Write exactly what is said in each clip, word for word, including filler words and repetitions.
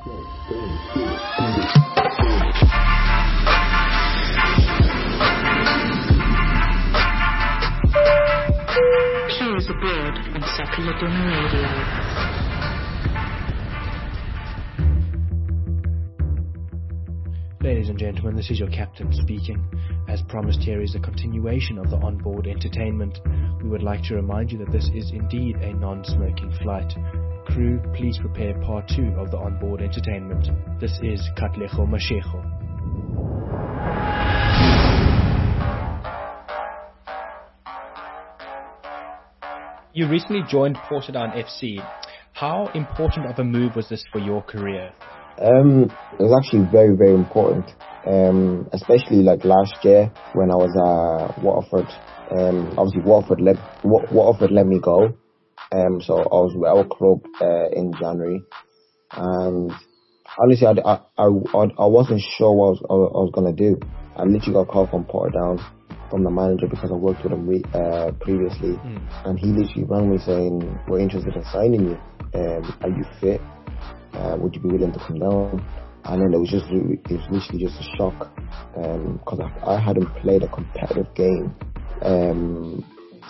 Players aboard on Sakaladuna Radio. Ladies and gentlemen, this is your captain speaking. As promised, here is a continuation of the onboard entertainment. We would like to remind you that this is indeed a non-smoking flight. Crew, please prepare part two of the onboard entertainment. This is Katlego Mashego. You recently joined Portadown F C. How important of a move was this for your career? Um, it was actually very, very important. Um, especially like last year when I was at Waterford. Um, obviously Waterford let Waterford let me go. Um, so I was with our club uh, in January, and honestly, I, I, I, I wasn't sure what I was, I was gonna do. I literally got a call from Portadown, from the manager, because I worked with him re- uh, previously, mm. and he literally rang me saying, "We're interested in signing you. Um, are you fit? Uh, would you be willing to come down?" And then it was just, it was literally just a shock, because um, I, I hadn't played a competitive game um,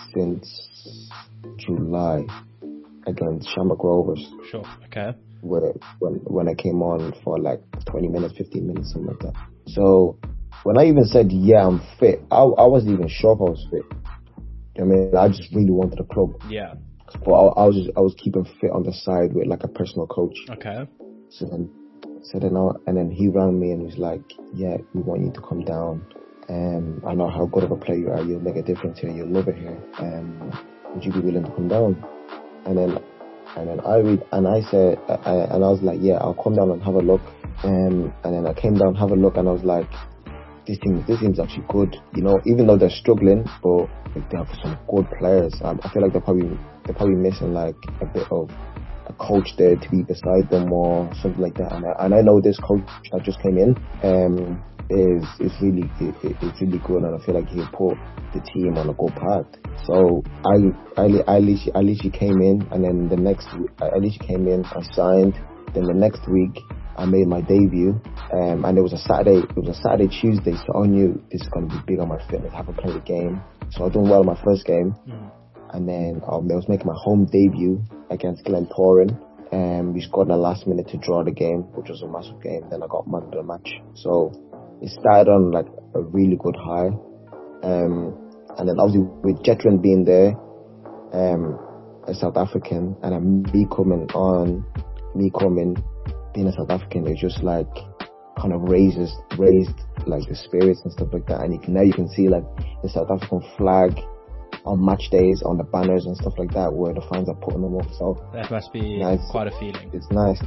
since July against Shamrock Rovers. Sure. Okay. Where when when I came on for like twenty minutes, fifteen minutes, something like that. So when I even said, "Yeah, I'm fit," I, I wasn't even sure if I was fit. I mean, I just really wanted a club. Yeah. But I, I was just, I was keeping fit on the side with like a personal coach. Okay. So then, so then, I, and then he rang me and was like, "Yeah, we want you to come down. Um, I know how good of a player you are. You'll make a difference here. You'll love it here. Um, would you be willing to come down?" And then, and then I read, and I said, I, and I was like, "Yeah, I'll come down and have a look." Um, and then I came down, have a look, and I was like, "This team, this team's actually good. You know, even though they're struggling, but like, they have some good players. Um, I feel like they're probably they're probably missing like a bit of a coach there to be beside them or something like that. And I, and I know this coach that just came in um, is is really it, it's really good, and I feel like he'll put the team on a good path." So I I I literally, I literally came in, and then the next I literally came in, I signed. Then the next week I made my debut, um, and it was a Saturday. It was a Saturday, Tuesday, so I knew this is going to be big on my fitness. I haven't played a game, so I was doing well in my first game, mm. and then um, I was making my home debut against Glentoran, and we scored in the last minute to draw the game, which was a massive game. Then I got man of the match, so it started on like a really good high, um, and then obviously with Jetron being there, um, a South African, and then me coming on, me coming. Being a South African, it just like kind of raises raised like the spirits and stuff like that, and you can now you can see like the South African flag on match days on the banners and stuff like that, where the fans are putting them up. So that must be nice. Quite a feeling. It's nice.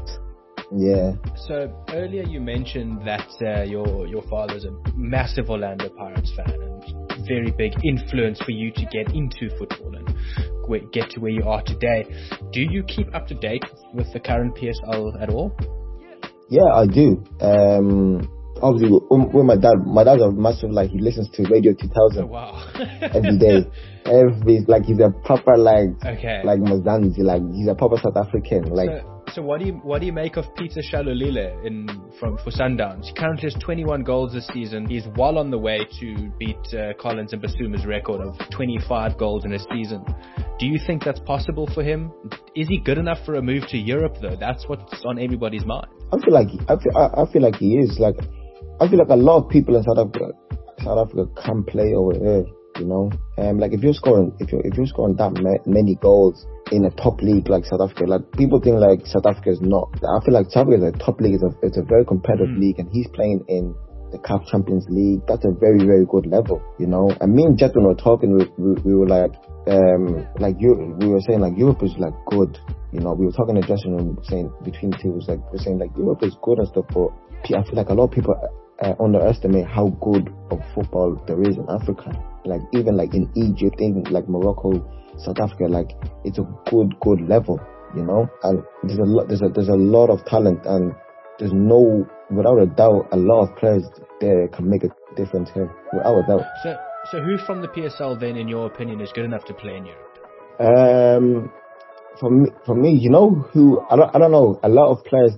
Yeah. So earlier you mentioned that uh, your your father's a massive Orlando Pirates fan and very big influence for you to get into football and get to where you are today. Do you keep up to date with the current P S L at all? Yeah, I do. Um, obviously, with my dad, my dad's a massive, like, he listens to Radio two thousand. Oh, wow. every day. Every, like, he's a proper, like, okay. like Mzansi, like, he's a proper South African. Like, so, so what do you what do you make of Peter Shalulile in from for Sundowns? He currently has twenty-one goals this season. He's well on the way to beat uh, Collins and Basuma's record of twenty-five goals in a season. Do you think that's possible for him? Is he good enough for a move to Europe, though? That's what's on everybody's mind. I feel like I feel I, I feel like he is. Like, I feel like a lot of people in South Africa, South Africa can play over here. You know, um, like if you're scoring, if you if you're scoring that ma- many goals in a top league like South Africa, like people think like South Africa is not. I feel like South Africa is a top league. It's a it's a very competitive mm. league, and he's playing in the C A F Champions League. That's a very, very good level, you know. And me and Jetron were talking, we, we, we were like, um, like you, we were saying like Europe is like good, you know. We were talking to Jetron and saying between two, was like we're saying like Europe is good and stuff, but I feel like a lot of people uh, underestimate how good of football there is in Africa. Like even like in Egypt, in like Morocco, South Africa, like it's a good, good level, you know. And there's a lot, there's a there's a lot of talent, and there's no, without a doubt, a lot of players there can make a difference here, without a doubt. So, so who from the P S L then, in your opinion, is good enough to play in Europe? Um, for me, for me, you know who? I don't, I don't know. A lot of players that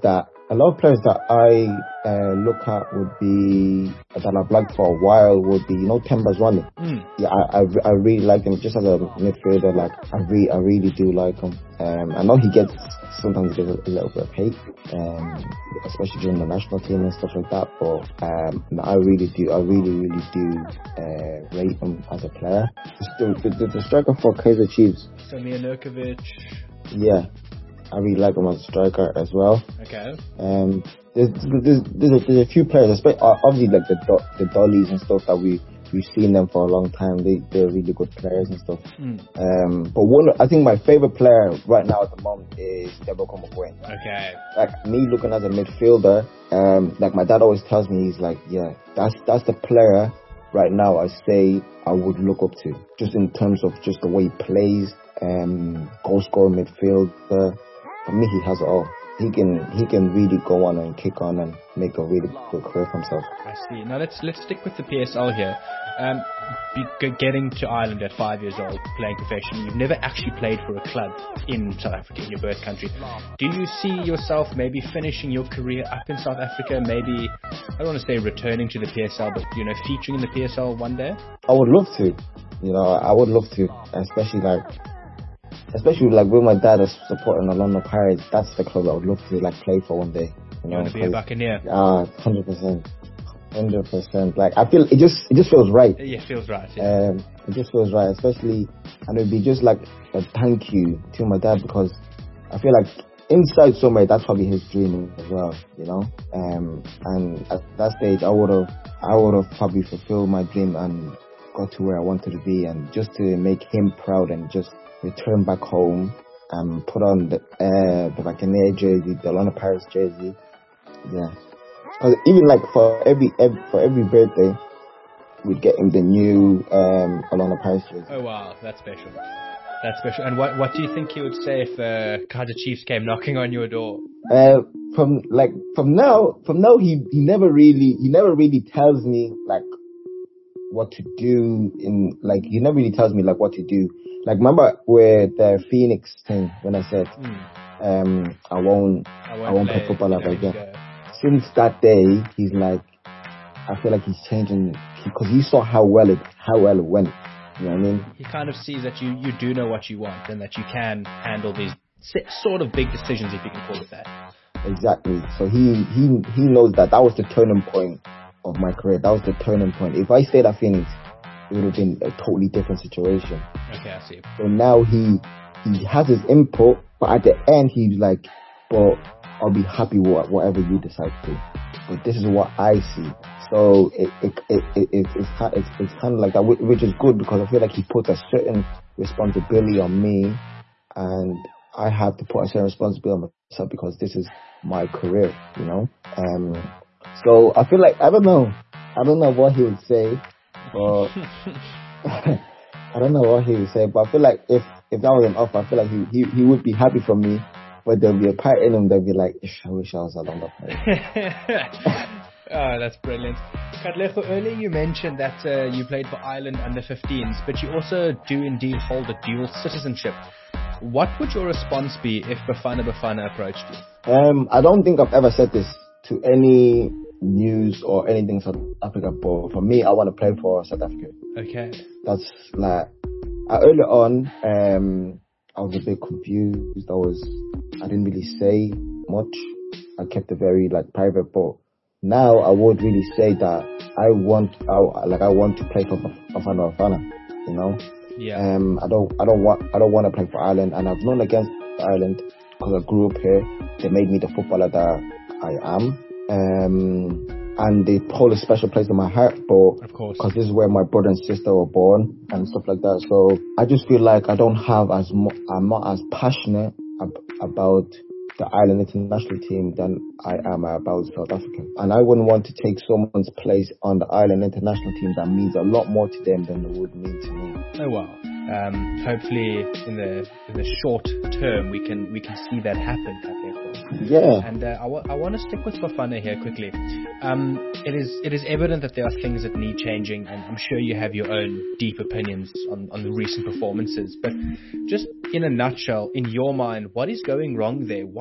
a lot of players that I uh, look at would be that I've liked for a while would be, you know, Themba Zwane. Mm. Yeah, I, I I really like him just as a midfielder. Like I really I really do like him. Um, I know he gets sometimes he gets a, a little bit of hate, um, especially during the national team and stuff like that. But um, no, I really do I really really do uh, rate him as a player. The, the, the, the striker for Kaizer Chiefs, Samir Nurkovic. yeah. I really like him as a striker as well. Okay. Um, there's there's there's a, there's a few players, especially obviously like the do- the dollies and stuff that we we've seen them for a long time. They they're really good players and stuff. Mm. Um, but one I think my favorite player right now at the moment is Deborah Komokwe. Okay. Like me looking as a midfielder, um, like my dad always tells me, he's like, yeah, that's that's the player right now I say I would look up to, just in terms of just the way he plays, um, goal scorer midfielder. For me, he has it all. He can he can really go on and kick on and make a really good career for himself. I see. Now let's let's stick with the P S L here. Um, be, g- getting to Ireland at five years old, playing professionally, you've never actually played for a club in South Africa, in your birth country. Do you see yourself maybe finishing your career up in South Africa? Maybe, I don't want to say returning to the P S L, but you know, featuring in the P S L one day? I would love to. You know, I would love to, especially like. Especially like with my dad is supporting the London Pirates, that's the club I would love to like play for one day. You You, know, want to be a Buccaneer? Ah, hundred percent, hundred percent. Like I feel it just it just feels right. Yeah, feels right. Yeah. Um, it just feels right, especially, and it'd be just like a thank you to my dad, because I feel like inside somewhere that's probably his dream as well. You know, um, and at that stage I would have I would have probably fulfilled my dream and got to where I wanted to be, and just to make him proud and just return back home and put on the uh, the Buccaneer jersey, the London Pirates jersey. Yeah, because even like for every, every for every birthday, we'd get him the new um, London Pirates jersey. Oh wow, that's special. That's special. And what what do you think he would say if uh, Kaizer Chiefs came knocking on your door? Uh, from like from now, from now he he never really he never really tells me like what to do in like he never really tells me like what to do. Like remember with the Phoenix thing when I said mm. um I won't I won't, I won't play, play football ever again. Go. Since that day he's like I feel like he's changing because he, he saw how well it how well it went. You know what I mean? He kind of sees that you, you do know what you want and that you can handle these sort of big decisions, if you can call it that. Exactly. So he he he knows that that was the turning point of my career. That was the turning point. If I stayed at Phoenix, it would have been a totally different situation. Okay, I see. So now he he has his input, but at the end he's like, "But I'll be happy with whatever you decide to do. But this is what I see." So it it it, it, it it's it's it's kind of like that, which is good because I feel like he puts a certain responsibility on me, and I have to put a certain responsibility on myself because this is my career, you know. Um. So I feel like I don't know, I don't know what he would say, but I don't know what he would say. But I feel like if if that was an offer, I feel like he he, he would be happy for me. But there'll be a part in him that'll be like, I wish I was a London player. Oh, that's brilliant. Katlego, earlier you mentioned that uh, you played for Ireland under fifteens, but you also do indeed hold a dual citizenship. What would your response be if Bafana Bafana approached you? Um, I don't think I've ever said this to any news or anything South Africa, but for me, I want to play for South Africa. Okay. That's like, uh, early on, um, I was a bit confused. I was, I didn't really say much. I kept it very like private, but now I would really say that I want, I, like I want to play for Bafana Bafana, you know. Yeah. Um, I don't, I don't want, I don't want to play for Ireland, and I've known against Ireland because I grew up here. They made me the footballer that I am, um, and they hold a special place in my heart, but of course, because this is where my brother and sister were born and stuff like that. So I just feel like I don't have as much, I'm not as passionate ab- about the Ireland international team than I am about South Africa, and I wouldn't want to take someone's place on the Ireland international team that means a lot more to them than it would mean to me. Oh wow. Um, hopefully in the in the short term we can we can see that happen. Yeah. And uh, I, w- I want to stick with Bafana here quickly. Um, it is it is evident that there are things that need changing, and I'm sure you have your own deep opinions on, on the recent performances. But just in a nutshell, in your mind, what is going wrong there? What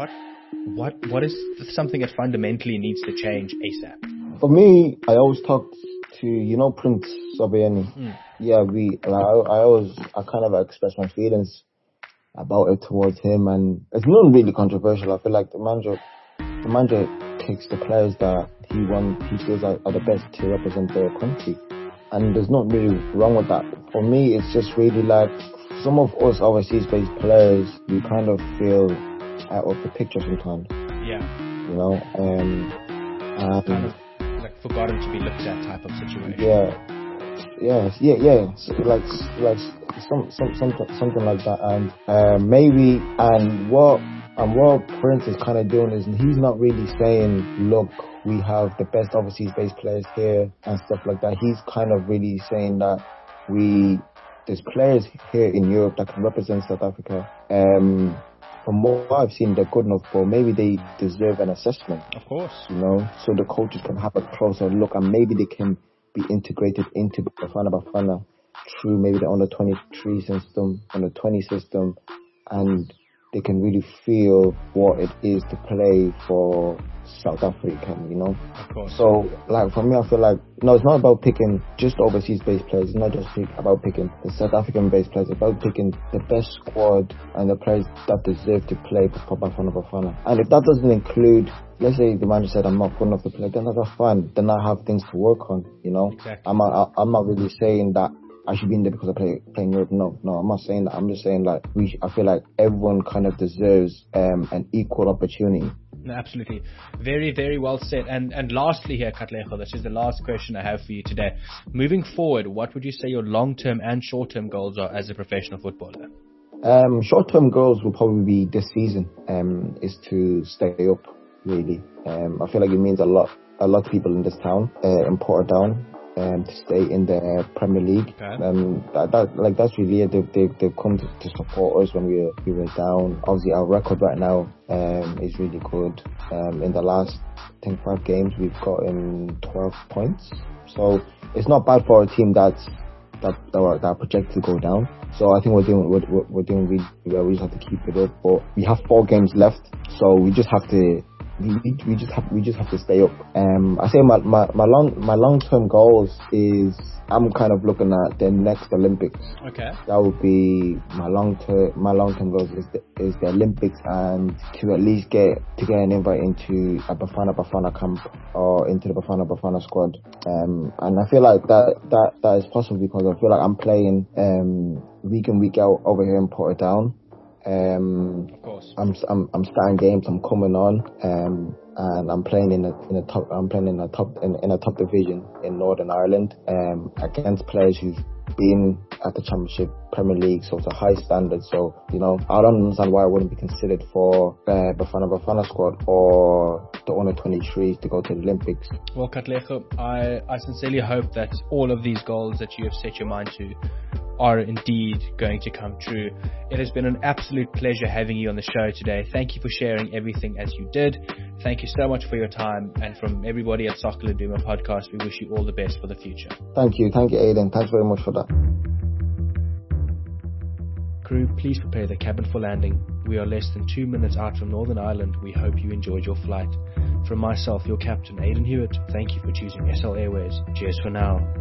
what what is something that fundamentally needs to change ASAP? For me, I always talk to, you know, Prince Obiani. Mm. Yeah, we, like, I, I always, I kind of express my feelings about it towards him, and it's not really controversial. I feel like the manager, the manager takes the players that he wants, he feels are, are the best to represent their country, and there's not really wrong with that. For me, it's just really like some of us overseas-based players, we kind of feel out of the picture sometimes. Yeah. You know, um, um kind of like forgotten to be looked at type of situation. Yeah. Yes, yeah, yeah, so like, like some, some, something, something like that, and uh, maybe, and what, and what Prince is kind of doing is he's not really saying, look, we have the best overseas-based players here and stuff like that. He's kind of really saying that we, there's players here in Europe that can represent South Africa. Um, from what I've seen, they're good enough, but maybe they deserve an assessment. Of course, you know, so the coaches can have a closer look, and maybe they can be integrated into Bafana Bafana through maybe the under twenty-three system, under twenty system, and they can really feel what it is to play for South Africa, you know. Of course. So, like, for me, I feel like, no, it's not about picking just overseas-based players. It's not just pick, about picking the South African-based players. It's about picking the best squad and the players that deserve to play for Bafana Bafana. And if that doesn't include, let's say the manager said, I'm not good enough to play, then that's fine. Then I have things to work on, you know. Exactly. I'm not, I'm not really saying that I should be in there because I play, play in Europe. No, no, I'm not saying that. I'm just saying, like, we, I feel like everyone kind of deserves um, an equal opportunity. No, absolutely. Very, very well said. And and lastly here, Katlego, this is the last question I have for you today. Moving forward, what would you say your long-term and short-term goals are as a professional footballer? Um, short-term goals will probably be this season, um, is to stay up, really. Um, I feel like it means a lot, a lot to people in this town, uh, in Portadown. Um, to stay in the Premier League. Okay. Um, that, that, like, that's really it. They've, they've, they've come to, to support us when we were, we were down. Obviously, our record right now um, is really good. Um, in the last, I think, five games, we've gotten twelve points. So it's not bad for a team that's that that are, that are projected to go down. So I think we're doing we're, we're doing really well. We just have to keep it up. But we have four games left, so we just have to. We, we just have we just have to stay up. Um, I say my, my, my long my long term goals is I'm kind of looking at the next Olympics. Okay. That would be my long term my long term goals is the, is the Olympics, and to at least get to get an invite into a Bafana Bafana camp or into the Bafana Bafana squad. Um, and I feel like that that that is possible because I feel like I'm playing um week in week out over here in Portadown. Um, of course. I'm I'm I'm starting games. I'm coming on, um, and I'm playing in a in a top. I'm playing in a top in, in a top division in Northern Ireland, um, against players who've been at the Championship, Premier League, so it's a high standard. So, you know, I don't understand why I wouldn't be considered for uh, Bafana Bafana squad or the under twenty-threes to go to the Olympics. Well, Katlego, I I sincerely hope that all of these goals that you have set your mind to are indeed going to come true. It has been an absolute pleasure having you on the show today. Thank you for sharing everything as you did. Thank you so much for your time, and from everybody at Soccer Laduma podcast, we wish you all the best for the future. Thank you. Thank you, Aidan. Thanks very much for that. Crew, please prepare the cabin for landing. We are less than two minutes out from Northern Ireland. We hope you enjoyed your flight. From myself, your captain, Aidan Hewitt, thank you for choosing S L Airways. Cheers for now.